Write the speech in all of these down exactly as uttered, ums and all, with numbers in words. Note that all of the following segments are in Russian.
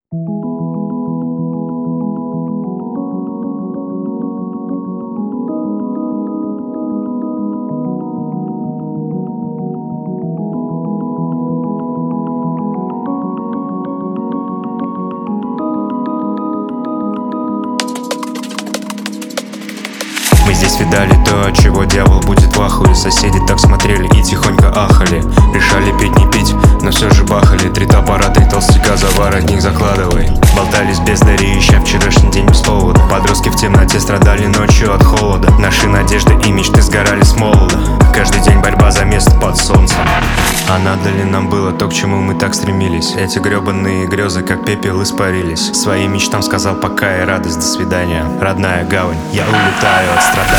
Мы здесь видали то, от чего дьявол будет в ахуе. Соседи так смотрели и тихонько ахали. Решали пить, не пить, но все же бахали. Три топора, три толстяка, за воротник закладывай. Болтались бездари, ища вчерашний день без повода. Подростки в темноте страдали ночью от холода. Наши надежды и мечты сгорали с молода. Каждый день борьба за место под солнцем. А надо ли нам было то, к чему мы так стремились? Эти гребаные грезы, как пепел, испарились. Своим мечтам сказал пока и радость, до свидания. Родная гавань, я улетаю от страданий.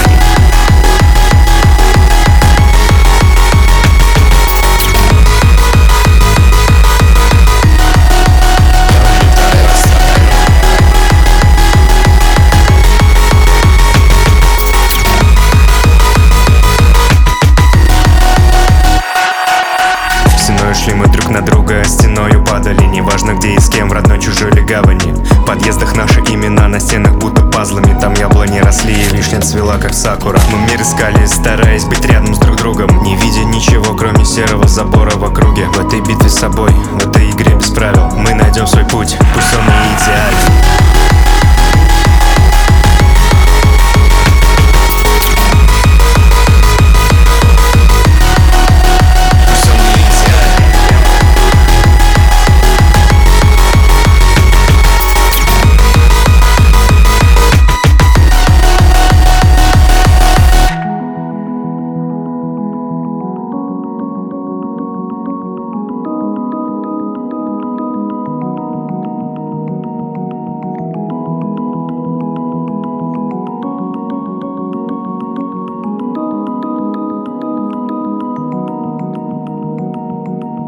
Шли мы друг на друга, стеною падали. Неважно где и с кем, в родной чужой ли гавани. В подъездах наши имена на стенах будто пазлами. Там яблони росли и вишня цвела как сакура. Мы мир искали, стараясь быть рядом с друг другом, не видя ничего, кроме серого забора в округе. В этой битве с собой, в этой игре без правил, мы найдем свой путь, пусть он не идеален.